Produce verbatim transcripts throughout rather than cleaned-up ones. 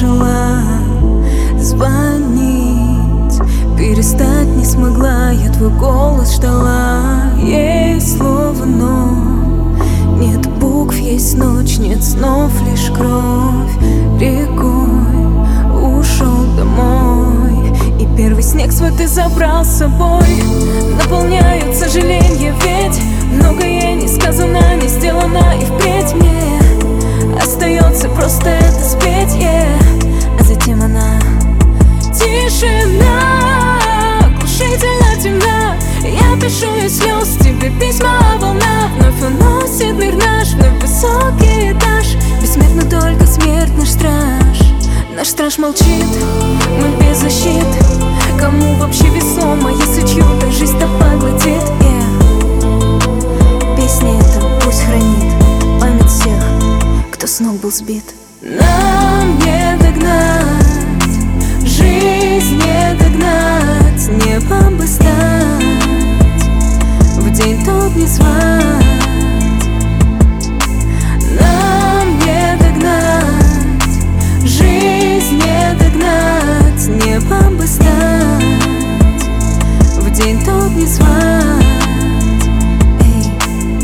начала звонить, перестать не смогла, я твой голос ждала. Есть слово, но нет букв, есть ночь, нет снов, лишь кровь рекой ушел домой. И первый снег свой ты забрал с собой. Наполняют сожаления, ведь многое не сказано, не сделано, и впредь мне остается просто это спеть, yeah. А затем она тишина, оглушительно темна. Я пишу из слез тебе письма, а волна вновь уносит мир наш, вновь высокий этаж. Бессмертно только смерть наш страж. Наш страж молчит, мы без защит. Кому вообще весомо, если чью-то жизнь-то поглотит, yeah. Песня эта пусть хранит память всех, кто с ног был сбит. Нам не догнать, жизнь не догнать, небо бы стать, в день тот не звать. Нам не догнать, жизнь не догнать, небо бы стать, в день тот не звать. Эй.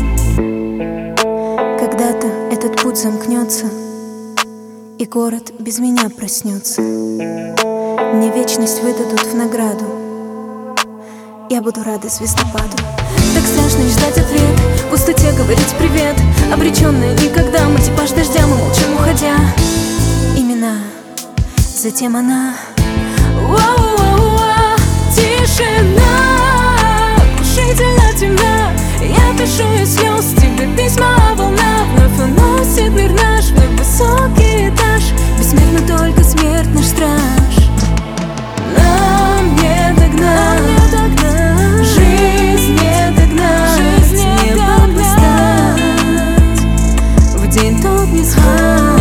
Когда-то этот путь замкнется, и город без меня проснется. Мне вечность выдадут в награду, я буду рада звездопаду. Так страшно не ждать ответ, в пустоте говорить привет. Обреченная никогда, мы типаж дождя, мы молчим уходя. Имена, затем она. Воу-воу-воу, тишина, оглушительно темна. Я пишу из слез тебе письма, а волна вновь уносит мир наш, вновь высокий этаж. Бессмертно только смерть наш страж. Нам не догнать, жизнь не догнать, небо бы стать, в день тот не звать.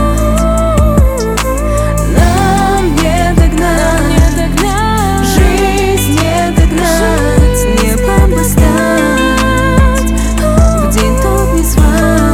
Нам не догнать, жизнь не догнать, небо бы стать, в день тот не звать.